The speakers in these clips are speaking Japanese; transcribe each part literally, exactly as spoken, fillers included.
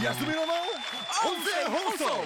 休みのの音声放送。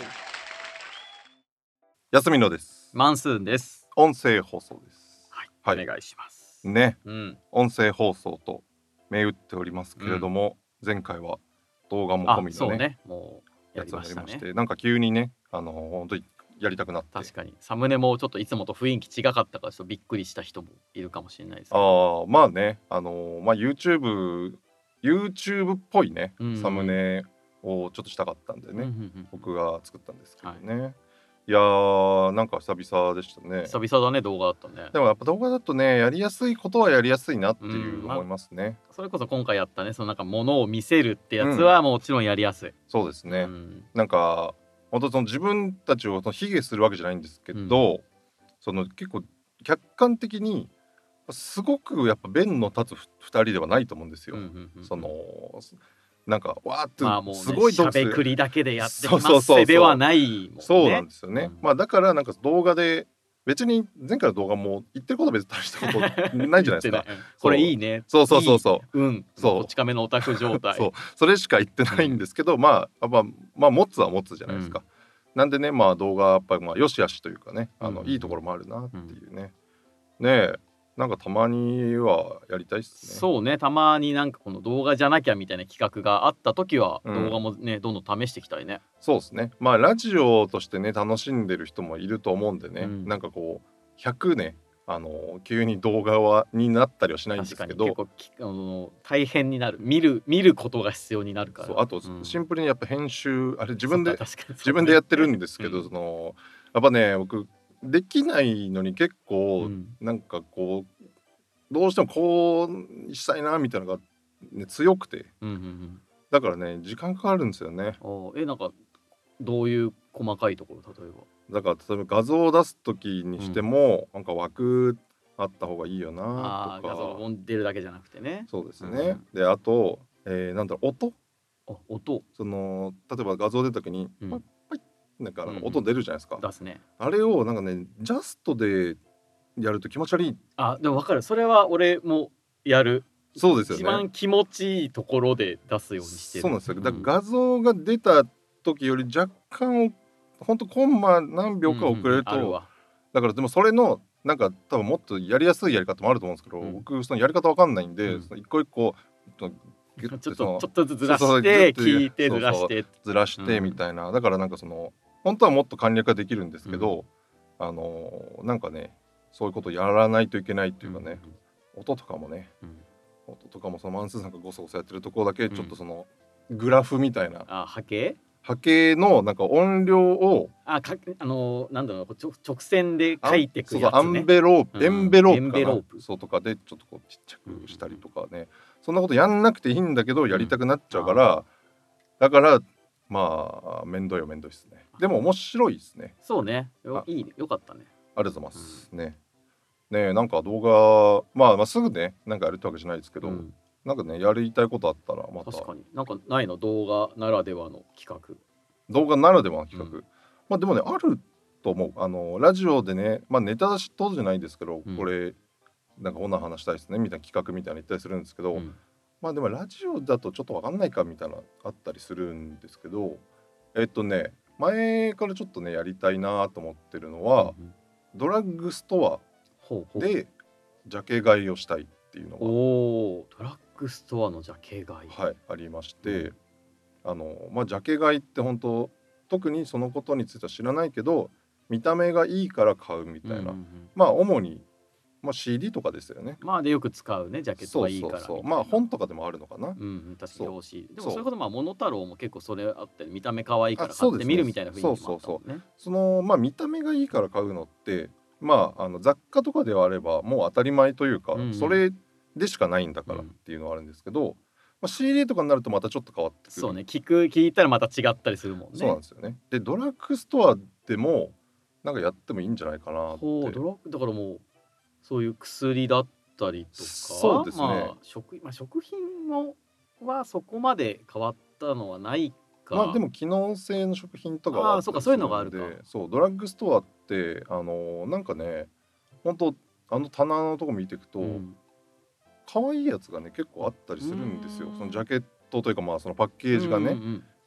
休みのです。 マンスーンです。 音声放送です。 はい、 はい、 お願いします。 ね、 うん、 音声放送と銘打っておりますけれども、うん、前回は動画も込みのね、 そうね、もうやりましたね。 やつをやりまして、なんか急にね、あの本当にやりたくなって、 確かにサムネもちょっといつもと雰囲気違かったからちょっとびっくりした人もいるかもしれないですけど。 ああ、まあね、あのまあ YouTube YouTube っぽいね、うんうん、サムネをちょっとしたかったんでね、うんうんうん、僕が作ったんですけどね、はい、いやーなんか久々でしたね。 久々だね、動画だったね。 でもやっぱ動画だとね、やりやすいことはやりやすいなっていう思いますね、 まあ、それこそ今回やったね、そのなんか物を見せるってやつはもちろんやりやすい、うん、 そうですね、うん、なんか本当その自分たちを卑下するわけじゃないんですけど、うん、その結構客観的にすごくやっぱ弁の立つふたりではないと思うんですよ、うんうんうんうん、そのなんかわーってすごいしゃべくりだけでやってますせではないもんね。 そうなんですよね、うん、まあだからなんか動画で別に前回の動画も言ってることは別に大したことないじゃないですかこれいいね、 そうそうそうそういい、うんそうこち亀のオタク状態そうそれしか言ってないんですけど、うん、まあまあまあ持つは持つじゃないですか、うん、なんでねまあ動画やっぱりまあよしあしというかね、あの、うん、いいところもあるなっていうね、うん、ねえなんかたまにはやりたいっすね。 そうね、たまになんかこの動画じゃなきゃみたいな企画があった時は動画もね、うん、どんどん試していきたいね。 そうですね。まあラジオとしてね楽しんでる人もいると思うんでね、うん、なんかこうひゃくねあの急に動画はになったりはしないんですけど、 結構あの大変になる、見る見ることが必要になるから。 そうあと、うん、シンプルにやっぱ編集あれ自分で、ね、自分でやってるんですけど、うん、そのやっぱね僕できないのに結構、うん、なんかこうどうしてもこうしたいなみたいなのが、ね、強くて、うんうんうん、だからね時間かかるんですよね。 あえなんかどういう細かいところ例えばだから例えば画像を出す時にしても、うん、なんか枠あった方がいいよなとか、 あ画像が出るだけじゃなくてね。 そうですね、うん、であと、えー、なんだろう音あ音その例えば画像出た時に、うん、パッパッなんか音出るじゃないですか、 うんうん、出すね。 あれをなんかねジャストでやると気持ち悪い。 あでも分かる、それは俺もやる。 そうですよね、 一番気持ちいいところで出すようにしてる。 そうなんですよ、だから画像が出た時より若干ほんとコンマ何秒か遅れると、うんうん、だからでもそれのなんか多分もっとやりやすいやり方もあると思うんですけど、うん、僕そのやり方わかんないんで、うん、その一個一個ちょっとちょっとずつずらして聞いてずらしてずらしてみたいな、だからなんかその本当はもっと簡略化できるんですけど、うん、あのなんかねそういうことやらないといけないっていうかね、うん、音とかもね、うん、音とかもそのマンスーさんがゴソゴソやってるところだけちょっとその、うん、グラフみたいな、 あ波形波形のなんか音量をあかあのー、なんだろう直線で書いてくやつね。そうそうアンベロープ、うん、エンベロープかな、エンベロープそうとかでちょっとこうちっちゃくしたりとかね、うんうん、そんなことやんなくていいんだけどやりたくなっちゃうから、うん、だからまあめんどいよめんどいですね。でも面白いですね。 そうね、よいいよかったね。 ありがとうございます、うん、ねねなんか動画、まあ、まあすぐねなんかやるってわけじゃないですけど、うん、なんかねやりたいことあったらまた。 確かになんかないの動画ならではの企画。 動画ならではの企画、うん、まあでもねあると思う。あのラジオでね、まあ、ネタ出し当時じゃないですけど、うん、これなんかこんな話したいですねみたいな企画みたいな言ったりするんですけど、うん、まあでもラジオだとちょっと分かんないかみたいなあったりするんですけど、えっとね前からちょっとねやりたいなと思ってるのは、うん、ドラッグストアでジャケ買いをしたいっていうのがおドラッグストアのジャケ買い、 はい、ありまして、うん、あのまあジャケ買いって本当特にそのことについては知らないけど見た目がいいから買うみたいな、うんうんうん、まあ主に、まあ、シーディー とかですよね。 まあでよく使うねジャケットがいいからみたいな。 そうそうそうまあ本とかでもあるのかな。 うん、確かに表紙でもそれこそまあモノタロウも結構それあって見た目可愛いから買ってみるみたいな雰囲気もあったもんね。そうそうそうそのまあ見た目がいいから買うのってまああの雑貨とかではあればもう当たり前というか、うんうん、それでしかないんだからっていうのはあるんですけど、うんまあ、シーディー とかになるとまたちょっと変わってくる。 そうね聞く聞いたらまた違ったりするもんね。 そうなんですよね。でドラッグストアでもなんかやってもいいんじゃないかなって。 ほうドラッグだからもうそういう薬だったりとかそうですね、まあ 食, まあ、食品もはそこまで変わったのはないか。 まあでも機能性の食品とかはあったりするので、そうかそういうのがあるか。そうドラッグストアってあのなんかね本当あの棚のとこ見ていくと、うん、可愛いやつがね結構あったりするんですよ。そのジャケットというかまあそのパッケージがね、うんうんうん、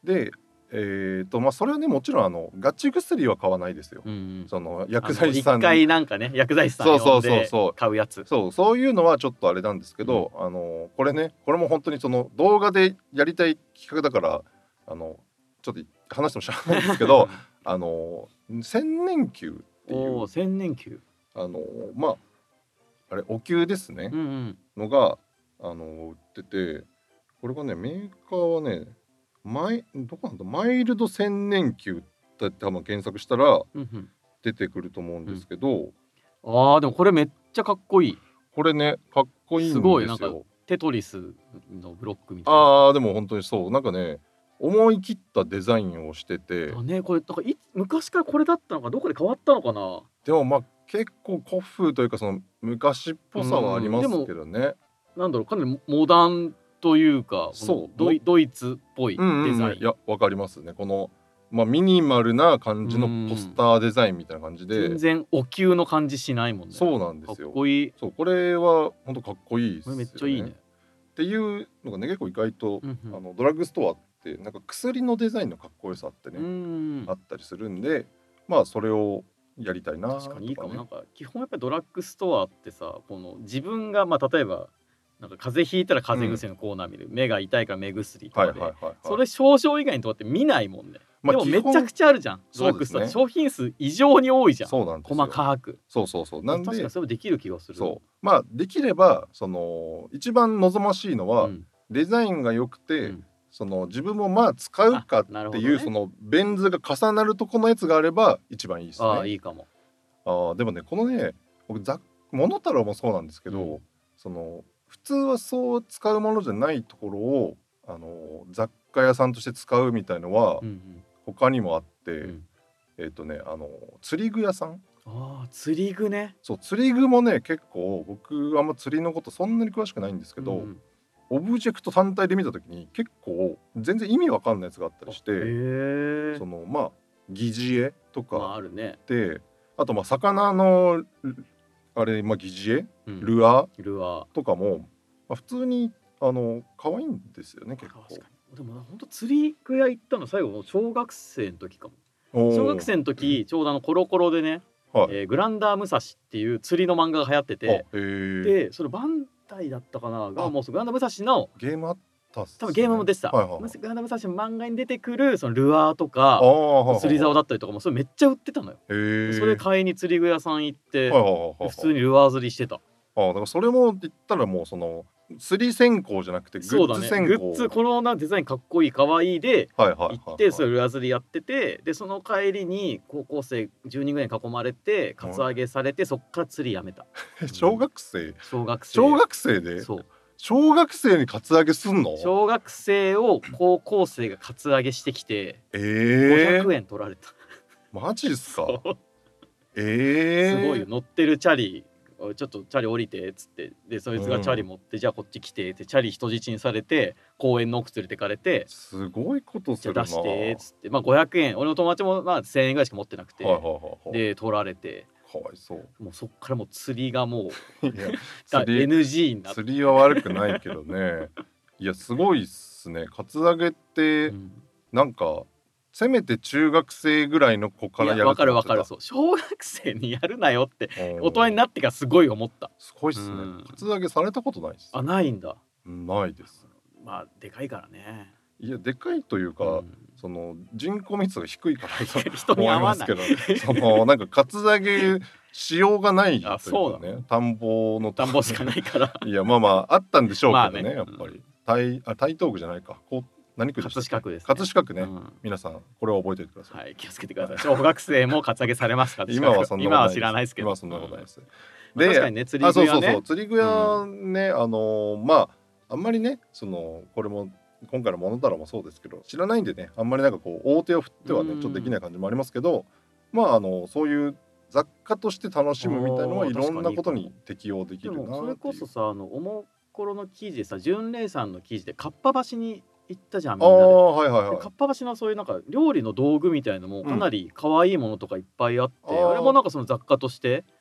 でえーとまあ、それはねもちろんあのガチ薬は買わないですよ、 うんうん、 その薬剤師さんに一回なんかね薬剤師さん呼んで買うやつ、 そうそういうのはちょっとあれなんですけど、うん、あのこれねこれも本当にその動画でやりたい企画だからあのちょっと話してもしゃあないんですけどあの千年球っていうお千年球あのまああれお灸ですね、 うんうん、 のがあの売ってて、これがねメーカーはねマイどこなんだマイルド千年球って多分検索したら出てくると思うんですけど、うんうん、あーでもこれめっちゃかっこいい。 これねかっこいいんですよ。すごいなんかテトリスのブロックみたいな。 あーでも本当にそうなんかね思い切ったデザインをしてて、 あ、ね、これなんかい昔からこれだったのかどこで変わったのかな。 でもまあ結構古風というかその昔っぽさはありますけどね。 なんだろうかなりモダンというかそうドイ、ドイツっぽいデザイン、うんうんうん、 いやわかりますね。この、まあ、ミニマルな感じのポスターデザインみたいな感じで全然お灸の感じしないもんね。 そうなんですよ。 かっこいい。 そうこれは本当かっこいいですよね。 これめっちゃいいねっていうのがね結構意外と、うんうん、あのドラッグストアってなんか薬のデザインのかっこよさってね、うん、あったりするんで、まあそれをやりたいなとか、ね、 確かにいいかも。なんか基本やっぱりドラッグストアってさこの自分がまあ例えばなんか風邪ひいたら風邪薬のコーナー見る、うん、目が痛いから目薬とかで、はいはいはいはい、それ症状以外にとって見ないもんね、まあ、でもめちゃくちゃあるじゃんドラッグストア、ね、商品数異常に多いじゃん。 そうなんですよ細かく。 そうそうそうなんで確かにそれもできる気がする。 そうまあできればその一番望ましいのは、うん、デザインが良くて、うん、その自分もまあ使うかっていう、ね、そのベン図が重なるとこのやつがあれば一番いいですね。 ああいいかも。 あでもねこのね僕ザモノタロウもそうなんですけど、うん、その普通はそう使うものじゃないところをあの雑貨屋さんとして使うみたいのは、うんうん、他にもあって、うん、えっ、ー、とねあの釣り具屋さん。 ああ釣り具ね。 そう釣り具もね結構僕あんま釣りのことそんなに詳しくないんですけど、うん、オブジェクト単体で見た時に結構全然意味わかんないやつがあったりして、そのまあ疑似絵とかで、まああるね、あとまあ魚のあれ、まあ、疑似絵、うん、ルアーとかも、まあ、普通にあの可愛いんですよね結構。 確かに。でも本当釣り具屋行ったの最後の小学生の時かも。小学生の時、うん、ちょうどあのコロコロでね、はい、えー、グランダー武蔵っていう釣りの漫画が流行ってて、でそれバンダイだったかながもうグランダー武蔵のゲームあったっすね。 多分ゲームも出てた、はいはいはい、グランダー武蔵の漫画に出てくるそのルアーとか釣り竿だったりとかもそれめっちゃ売ってたのよ。それ買いに釣り具屋さん行って、はいはいはいはい、普通にルアー釣りしてた。 ああだからそれも言ったらもうその釣り専攻じゃなくてグッズ専攻、ね、 グッズこのなデザインかっこいいかわいいで行ってそれルアー釣りやってて、でその帰りに高校生じゅうにんぐらいに囲まれてカツアゲされて、うん、そっから釣りやめた。 小学生小学生小学生でそう小学生にカツアゲすんの？ 小学生を高校生がカツアゲしてきて、えー、ごひゃくえん取られた。 マジっすか？えー、すごいよ。乗ってるチャリちょっとチャリ降りてっつってでそいつがチャリ持って、うん、じゃあこっち来てってチャリ人質にされて公園の奥連れてかれて、 すごいことするな。 じゃあ出してっつってまあごひゃくえん俺の友達もまあせんえんぐらいしか持ってなくて、はいはいはいはい、で取られてかわいそう。 もうそっからもう釣りがもういや釣り エヌジー になって釣りは悪くないけどねいやすごいっすね。カツアゲって、うん、なんかせめて中学生ぐらいの子からやる。 わかるわかる。そう小学生にやるなよって大人になってからすごい思った。 すごいっすね、うん、カツアゲされたことないっす。 あないんだ。 ないです。 まあでかいからね。 いやでかいというか、うん、その人口密度が低いからと思いますけどそのなんかカツアゲしようがないというかね、田んぼの田んぼしかないからいやまあまああったんでしょうけどね、まあね、やっぱり台あ台東区じゃないかこう何区でしたっけ？ 葛飾区ですね。 葛飾区ね、うん、皆さんこれを覚えておいてください。 はい、気をつけてください。小学生もカツアゲされますか？ 今はそんなことないです。 今は知らないですけど。 今はそんなことないです。 うん、で確かにね釣り具屋ね。 あそうそうそう釣り具屋ね、うん、あのー、まああんまりねそのこれも今回のモノタロウもそうですけど知らないんでねあんまりなんかこう大手を振ってはねちょっとできない感じもありますけど、まああのそういう雑貨として楽しむみたいのはいろんなことに適用できるなっていう。 それこそさあのおもころの記事でさ純礼さんの記事でかっぱ橋に行ったじゃんみんなで。あ、はいはいはい、かっぱ橋のそういうなんか料理の道具みたいのもかなり可愛いものとかいっぱいあって、うん、あれもなんかその雑貨として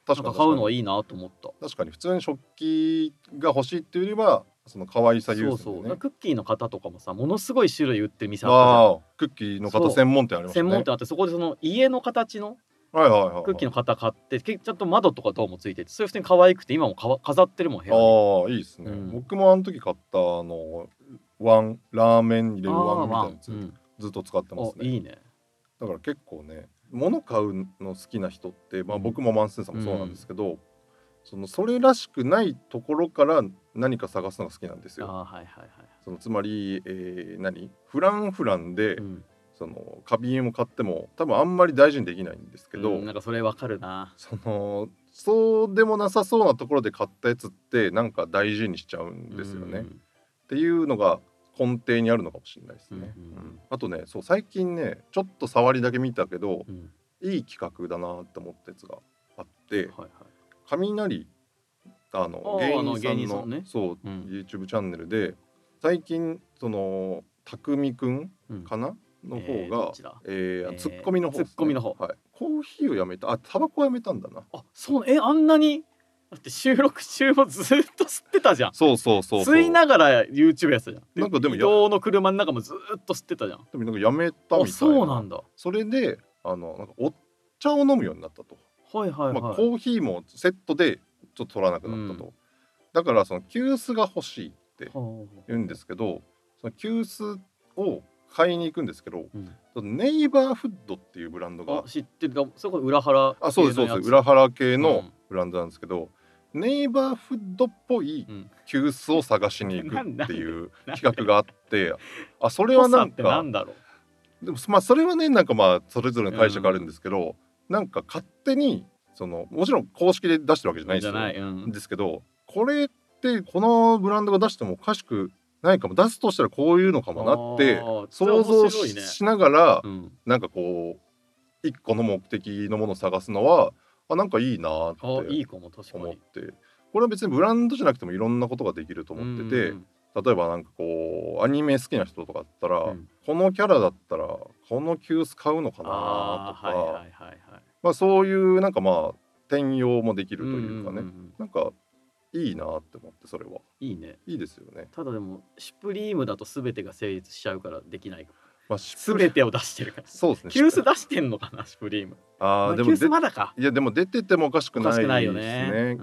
確かになんか買うのはいいなと思った。 確かに普通に食器が欲しいっていうよりはその可愛さ優先でね。 そうそう。クッキーの型とかもさ、ものすごい種類売ってる店あったじゃん。 ああ、クッキーの型専門店ありましたね。 専門店あって、そこでその家の形のはいはいはいはい、 クッキーの型買って、けちゃんと窓とかどうもついてて、それ普通に可愛くて今もかわ飾ってるもん部屋に。 ああ、いいですね、 うん、 僕もあの時買ったあのワンラーメン入れるワンみたいなやつ、うん、ずっと使ってますね。 いいね。 だから結構ね、物買うの好きな人って、まあ、僕もマンスーさんもそうなんですけど、うん、そのそれらしくないところから何か探すのが好きなんですよ。 あ、はいはいはい、 そのつまり、えー、何フランフランで、うん、その花瓶を買っても多分あんまり大事にできないんですけど、うん、 なんかそれわかるな。 そのそうでもなさそうなところで買ったやつってなんか大事にしちゃうんですよね、うん、っていうのが根底にあるのかもしれないですね、うんうんうん、あとね、そう最近ねちょっと触りだけ見たけど、うん、いい企画だなって思ったやつがあって、はいはい、雷あの芸人さん の, 人さん、ね、そう、うん、YouTube チャンネルで最近そのたくみくんかな、うん、の方が、えーえー、ツッコミの方ですね、 ツッコミの方、 はい、コーヒーをやめた、あ、タバコをやめたんだな。 あ、そう、え、あんなにだって収録中もずっと吸ってたじゃん。 そうそうそうそう、 吸いながら YouTube やってたじゃん。 なんかでも移動の車の中もずっと吸ってたじゃん。 でもなんかやめたみたいな。あ、 そうなんだ。 それであのなんかお茶を飲むようになったと。 はいはいはい、 まあ、コーヒーもセットでちょっと取らなくなったと、うん、だからその急須が欲しいって言うんですけど、その急須を買いに行くんですけど、うん、ネイバーフッドっていうブランドが、 知ってるか、そこ裏腹系のやつ。 あ、そうですそうです、裏腹系のブランドなんですけど、うん、ネイバーフッドっぽい急須を探しに行くっていう企画があってあ、それはなんかなんだろう、 でもまあそれはね、なんかまあそれぞれの解釈あるんですけど、うん、なんか勝手にそのもちろん公式で出してるわけじゃないですよ、じゃない、うん、ですけど、これってこのブランドが出してもおかしくないかも、出すとしたらこういうのかもなって想像 し,、ね、しながら、うん、なんかこう一個の目的のものを探すのはあ、なんかいいなって思って、 いいかも確かに、 これは別にブランドじゃなくてもいろんなことができると思ってて、例えばなんかこうアニメ好きな人とかだったら、うん、このキャラだったらこの急須買うのかなとか、まあそういうなんかまあ転用もできるというかね、うんうんうん、なんかいいなって思って、それはいいね、 いいですよね。 ただでもシュプリームだと全てが成立しちゃうからできない、 まあ、 全てを出してるから。 そうですね、 急須出してんのかなシュプリーム。 あ、でも急須まだか。 いやでも出ててもおかしくないですね。 よね、うん、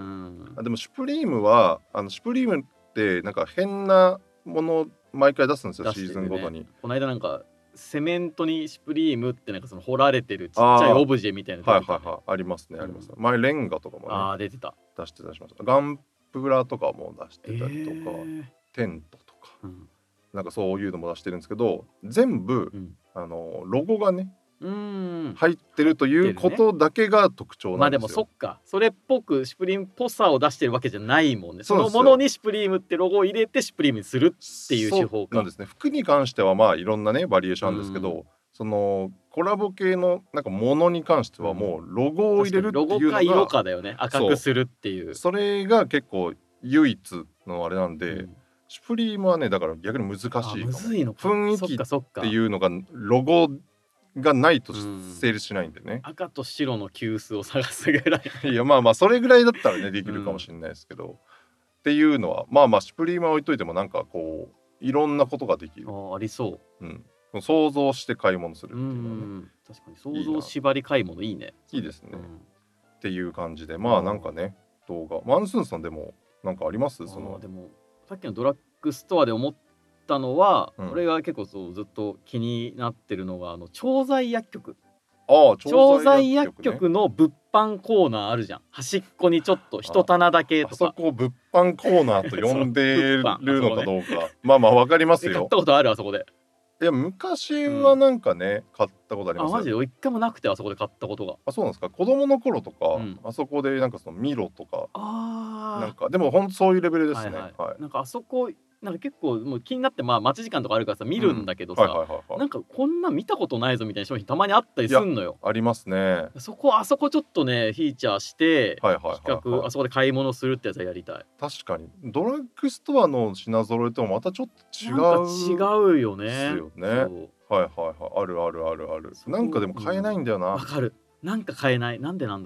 あでもシュプリームはあのシュプリームってなんか変なもの毎回出すんですよ、ね、シーズンごとに。 この間なんかセメントにシュプリームってなんかその彫られてるちっちゃいオブジェみたいな、ね、 はいはいはい、ありますね、あります、うん、前レンガとかもね、 あ出てた、 出してたしました。ガンプラとかも出してたりとか、えー、テントとか、うん、なんかそういうのも出してるんですけど、全部、うん、あのロゴがねうん入ってるということだけが特徴なんですよ。 まあでもそっか、それっぽくシュプリームっぽさを出してるわけじゃないもんね。そのものにシュプリームってロゴを入れてシュプリームにするっていう手法か。 なんですね。服に関してはまあいろんなねバリエーションあるんですけど、そのコラボ系のなんかものに関してはもうロゴを入れるっていうのが、ロゴか色かだよね、赤くするっていう。 それが結構唯一のあれなんで、うん、シュプリームはねだから逆に難しいかも。 むずいのか。 雰囲気っていうのがロゴがないと成立しないんでね、 うん、赤と白の急須を探すぐらいいやまあまあそれぐらいだったらねできるかもしれないですけど、うん、っていうのはまあまあシュプリームは置いといてもなんかこういろんなことができる。 あ、ありそう、 うん、想像して買い物するっていうのはね、うん、 確かに想像縛り買い物いいね。 いいですね、うん、っていう感じでまあなんかね動画マンスーンさんでもなんかあります？そのでもさっきのドラッグストアで思ったのは、うん、俺が結構そうずっと気になってるのがあの調剤薬局。 ああ、 調剤薬局の物販コーナーあるじゃん。端っこにちょっと一棚だけとか。 あそこ物販コーナーと呼んでるのかどうか、ね、まあまあわかりますよ。 買ったことあるあそこで。 いや昔はなんかね、うん、買ったことありますよ。 あマジで一回もなくてあそこで買ったことが。 あそうなんですか。子供の頃とか、うん、あそこでなんかそのミロとか、あなんかでも本当そういうレベルですね。はいはいはい、 なんかあそこなんか結構もう気になってまあ待ち時間とかあるからさ見るんだけどさ、なんかこんな見たことないぞみたいな商品たまにあったりすんのよ。 ありますね。 そこあそこちょっとねフィーチャーして企画あそこで買い物するってやつはやりたい。 確かにドラッグストアの品揃えともまたちょっと違う。 なんか違うよね。 ですよね。はいはいはい、あるあるあるある。なんかでも買えないんだよな。 わかる。なんか買えない。なんでなんだろ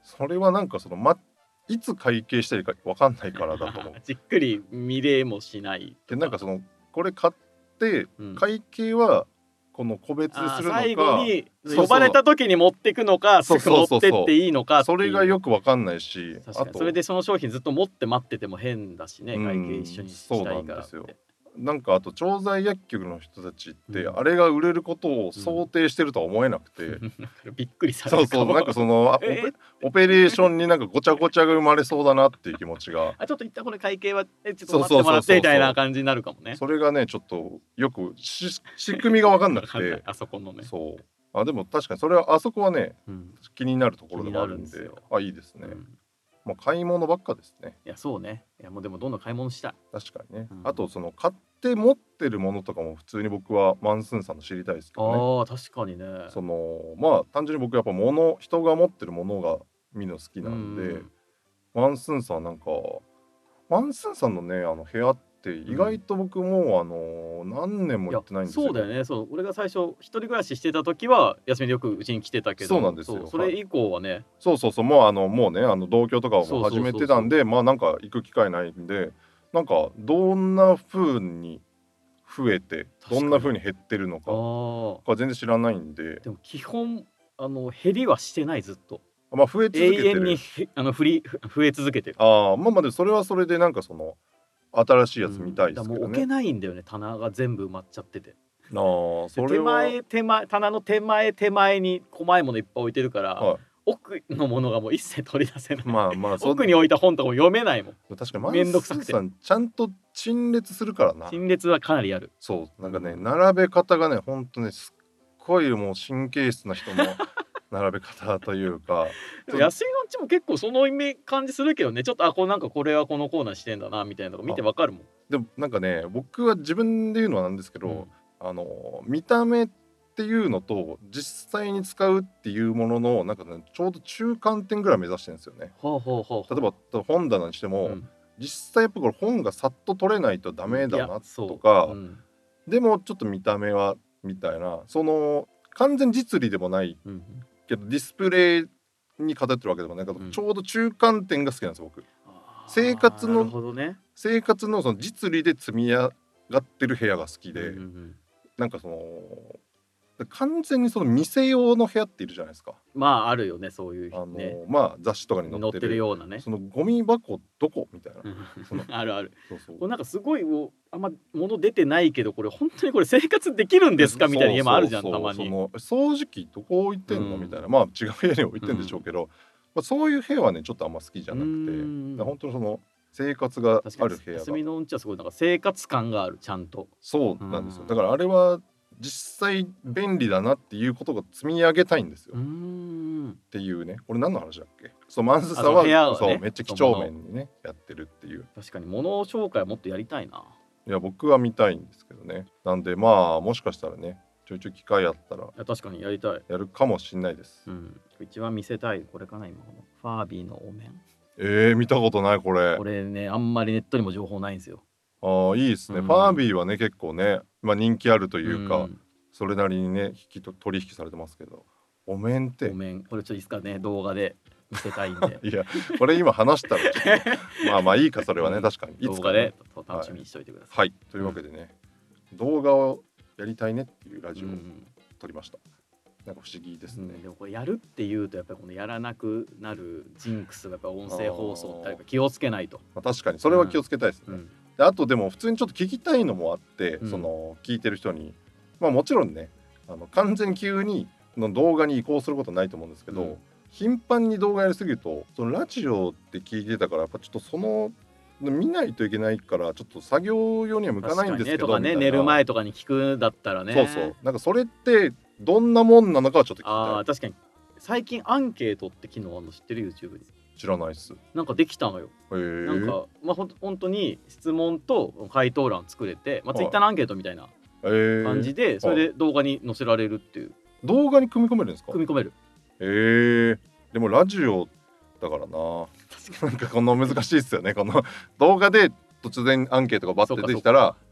それはなんかその、ま、いつ会計したりか分かんないからだと思うじっくり見れもしないで、なんかそのこれ買ってうん会計はこの個別でするのか、 最後にそうそう呼ばれた時に持ってくのか、すそうぐ持そうそうそうってっていいのかっていうそれがよく分かんないし、 確かにそれでその商品ずっと持って待ってても変だしね、 うん会計一緒にしたいからって。 そうなんですよなんかあと調剤薬局の人たちって、 うんあれが売れることを想定してるとは思えなくて、 びっくりされるかもそうそうなんかそのあオえペオペレーションになんかごちゃごちゃが生まれそうだなっていう気持ちがあちょっと一旦これ会計はえちょっとそう待ってもらってそうそうそうみたいな感じになるかもね。 それがねちょっとよくし仕組みが分かんなくわかんないてあそこのね。 そうあでも確かにそれはあそこはねうん気になるところでもあるんで気になるんですよあいいですね、 うんまあ、買い物ばっかですねいやそうね。いやもうでもどんどん買い物したい。 確かにね、 うんあとその買って持ってるものとかも普通に僕はマンスーンさんの知りたいですけどねああ確かにね。 そのまあ単純に僕やっぱ物人が持ってるものが見るの好きなんで、 うんマンスーンさんなんかマンスーンさんのねあの部屋って意外と僕もうあの何年もいや行ってないんですよ、 そうだよね。そう俺が最初一人暮らししてた時は休みでよくうちに来てたけど、 そうなんですよそうそれ以降はね、 そうそうそうもうあのもうねあの同居とかをもう始めてたんでまあなんか行く機会ないんでなんかどんな風に増えて確かにどんな風に減ってるのかああが全然知らないんででも基本あの減りはしてないずっと。 まあ増え続けてる永遠にへあの振りふ増え続けてる。 ああまあまあでもそれはそれでなんかその新しいやつ見たいですけどね、 うんだからもう置けないんだよね、棚が全部埋まっちゃってて。 ああそれ手は前手前棚の手前手前に細いものいっぱい置いてるから、 は奥のものがもう一切取り出せない。 い、まあまあそ奥に置いた本とかも読めないもん。 確かにマめんンどくさくてスーさんちゃんと陳列するからな陳列はかなりある。 そうなんかねうん並べ方がねほんとねすっごいもう神経質な人の並べ方というかでも休みのうちも結構そのイメ感じするけどね、ちょっとあこうなんかこれはこのコーナーしてんだなみたいなのが見てわかるもん。 でもなんかね僕は自分で言うのはなんですけど、 うんあの見た目っていうのと実際に使うっていうもののなんか、ね、ちょうど中間点ぐらい目指してるんですよね。 ほうほうほうほう。 例えば本棚にしても、 うん実際やっぱこれ本がさっと取れないとダメだいやなそうとか、 うんでもちょっと見た目はみたいなその完全実利でもないうんけどディスプレイに偏ってるわけでもないけど、 うんちょうど中間点が好きなんですよ僕。 あー生活のなるほどね。 生活のその実利で積み上がってる部屋が好きで、 うんうんうんなんかその完全にその店用の部屋っているじゃないですか。 まああるよねそういうあの、 ねまあ雑誌とかに載載っててっるるようなね。 そのゴミ箱どこみたいな。そのあるある。 そうそうこれなんかすごいもうあんま物出てないけどこれ本当にこれ生活できるんですかみたいな家もあるじゃんそうそうそうたまに。 その掃除機どこ置いてんの、 うんみたいなまあ違う部屋に置いてんでしょうけど、まあ、そういう部屋はねちょっとあんま好きじゃなくてうんだから本当にその生活が確かにある部屋休みがのうんちはすごいなんか生活感があるちゃんと。 そうなんですようんだからあれは実際便利だなっていうことが積み上げたいんですよ、 うーっんていうねこれ何の話だっけそうマンスさんあそはう部屋をねそうめっちゃ几帳面にねやってるっていう確かに物紹介はもっとやりたいな。 いや僕は見たいんですけどねなんでまあもしかしたらねちょいちょい機会あったらいや確かにやりたい。 やるかもしんないです、 うん一番見せたいこれかな今このファービーのお面。 えー、見たことないこれこれねあんまりネットにも情報ないんですよ。 ああいいですね、 うんファービーはね結構ね、まあ、人気あるというか、 んそれなりにね引きと取引されてますけどお面ってお面これちょっといいですかね動画で見せたいんで。 いやこれ今話したらちょっとまあまあいいかそれはね確かにいつか、 動画でね、 楽しみにしておいてください。 はいというわけでね、動画をやりたいねっていうラジオをうん撮りました、なんか不思議ですね、 うん、でもこれやるっていうとやっぱりこのやらなくなるジンクスがやっぱ音声放送ってあるから気をつけないと。 まあ、確かにそれは気をつけたいですね、 うんであとでも普通にちょっと聞きたいのもあって、 うんその聞いてる人にまあもちろんねあの完全に急にの動画に移行することはないと思うんですけど、 うん頻繁に動画やりすぎるとそのラジオって聞いてたからやっぱちょっとその見ないといけないからちょっと作業用には向かないんですけど確かにねとかねみたいな寝る前とかに聞くんだったらね。 そうそうなんかそれってどんなもんなのかはちょっと聞きたいああ確かに最近アンケートって機能あるの知ってる YouTube に。 知らないっすへなんかできたのよ。 えなんかまあほん本当に質問と回答欄作れて、まあ、 はい Twitter のアンケートみたいなえー感じでそれで動画に載せられるっていう動画に組み込めるんですか組み込める。 えー、でもラジオだからななんかこの難しいっすよねこの動画で突然アンケートがバッて出てきたら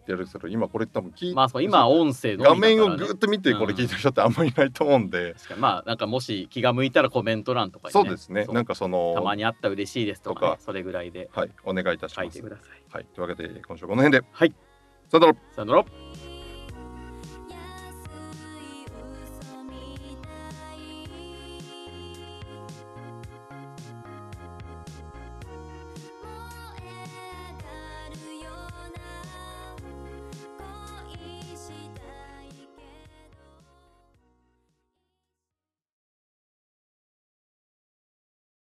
ってやるんですけど、今これ多分聞いて、 まあそう今音声のみだからね、 画面をぐーっと見てこれ聞いてる人ってあんまりいないと思うんで、 確かにまあなんかもし気が向いたらコメント欄とかにね、 そうですね、 そうなんかそのたまにあったら嬉しいですとか,、ね、 とかそれぐらいではいお願いいたします。 書いてください。 はい、というわけで今週はこの辺で、 はい、 さよなら。 さよなら。